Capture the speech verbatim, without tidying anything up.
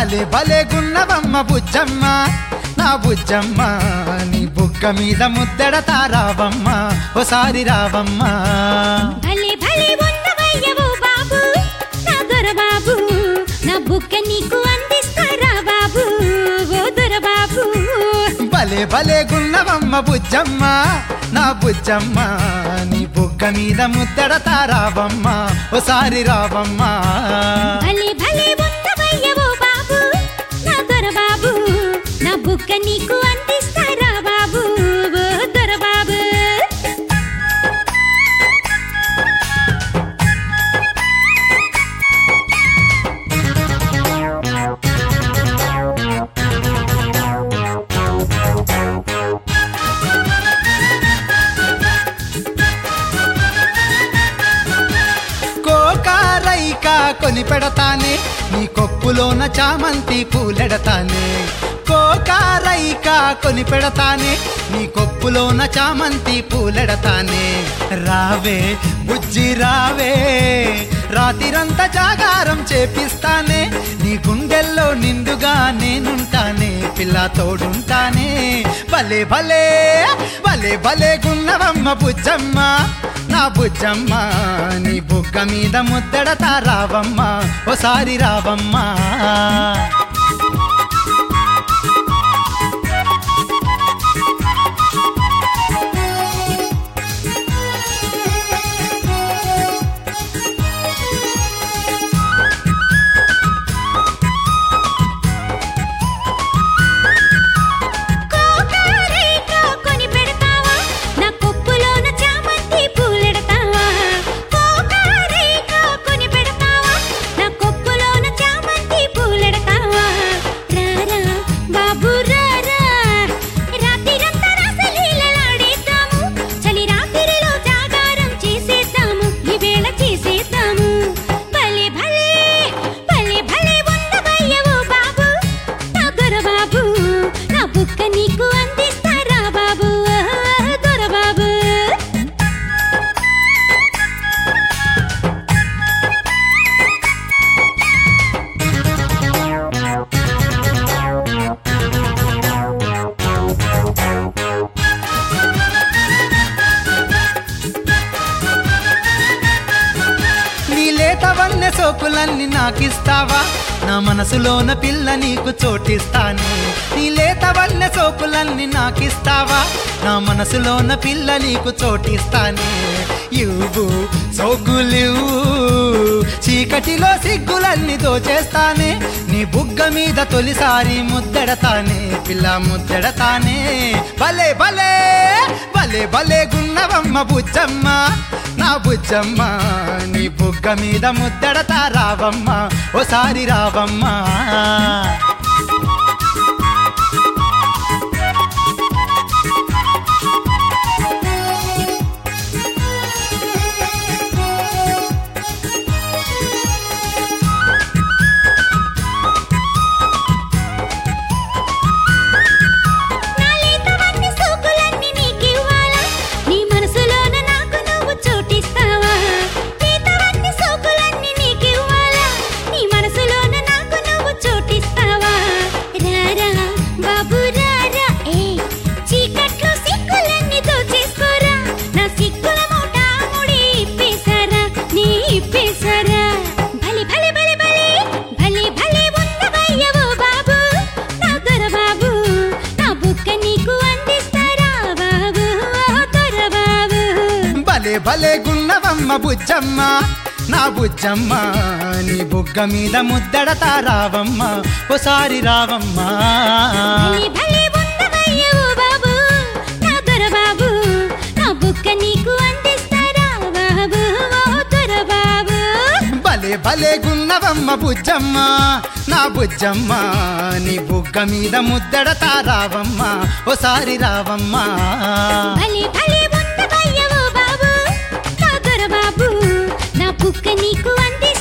భలే భలే గున్నవమ్మ బుజ్జమ్మ నా బుజ్జమ్మ నీ బుగ్గ మీద ముద్దెడతా రావమ్మ ఓసారి రావమ్మ భలే భలే ఉన్నవయ్యవో బాబు నా దొరబాబు నా బుగ్గ నీకు అందిస్తారా బాబు ఓ దొరబాబు భలే భలే గున్నవమ్మ బుజ్జమ్మ నా బుజ్జమ్మ నీ బుగ్గ మీద ముద్దెడతా రావమ్మ ఓసారి రావమ్మ భలే భలే ఉన్నవయ్యవో బాబు నా దొరబాబు నా బుగ్గ నీకు అందిస్తారా బాబు ఓ దొరబాబు కోకారైకా కొని పెడతానే నీ కొప్పులోన చామంతి పూలెడతానే కోకారైకా కొని పెడతానే నీ కొప్పులోన చామంతి పూలెడతానే రావే బుజ్జి రావే రాతిరంతా జాగారం చేపిస్తానే నీ గుండెల్లో నిండుగా నేనుంటానే పిల్ల తోడుంటానే భలే భలే భలే భలే గున్నవమ్మ బుజ్జమ్మ నా బుజ్జమ్మ నీ బుగ్గ మీద ముద్దెడతా రావమ్మ ఓసారి రావమ్మ కోకారైకా కొని పెడతావా నా కొప్పులోన చామంతి పూలెడతావా కోకారైకా కొని పెడతావా నా కొప్పులోన చామంతి పూలెడతావా రారా బాబు రారా రాత్రిరంతా రాసలీలలాడేద్దాము చలి రాత్రిలో జాగారం చేసేద్దాము ఈ వేళ చేసేద్దాము భలే భలే భలే భలే ఉన్నవయ్యవో బాబు నా దొరబాబు నా బుక్క నీకు అందిస్తారా బాబు ఓ దొరబాబు నీ లేత వన్నె సోకులన్నీ నాకిస్తావా నా మనసులోన పిల్ల నీకు చోటిస్తానే నీ లేత వన్నె సోకులన్నీ నాకిస్తావా నా మనసులోన పిల్ల నీకు చోటిస్తానే ఇవ్వు సోకులివ్వు చీకటిలో సిగ్గులన్నీ దోచేస్తానే నీ బుగ్గ మీద తొలిసారి ముద్దెడతానే పిల్ల ముద్దెడతానే భలే భలే భలే భలే గున్నవమ్మ బుజ్జమ్మ నా బుజ్జమ్మ నీ బుగ్గ మీద ముద్దెడతా రావమ్మ ఓసారి రావమ్మ నా లేతవన్నీ సోకులన్నీ నీకివ్వాలా నీ మనసులోన నాకు నువ్వు చోటిస్తావా లేతవన్నీ సోకులన్నీ నీకివ్వాలా నీ మనసులోన నాకు నువ్వు చోటిస్తావా రారా బాబు రారా ఏ చీకట్లో సిగ్గులన్నీ దోచేసుకోరా నా సిగ్గుల మూట ముడి ఇప్పేశారా నీ ఇప్పేశారా భలే భలే భలే భలే భలే భలే ఉన్నవయ్యవో బాబు నా దొరబాబు నా బుక్క నీకు అందిస్తారా బాబు ఓ దొరబాబు భలే భలే గున్నవమ్మ బుజ్జమ్మ నా బుజ్జమ్మ నీ బుగ్గ మీద ముద్దెడతా రావమ్మ ఓసారి రావమ్మ భలే భలే ఉన్నవయ్యవో బాబు నా దొరబాబు నా బుక్క నీకు అందిస్తారా బాబు ఓ దొరబాబు భలే భలే గున్నవమ్మ బుజ్జమ్మ నా బుజ్జమ్మ నీ బుగ్గ మీద ముద్దెడతా రావమ్మ ఓసారి రావమ్మ భలే భలే ఉన్నవయ్యవో బాబు నా దొరబాబు నా బుక్క నీకు అంది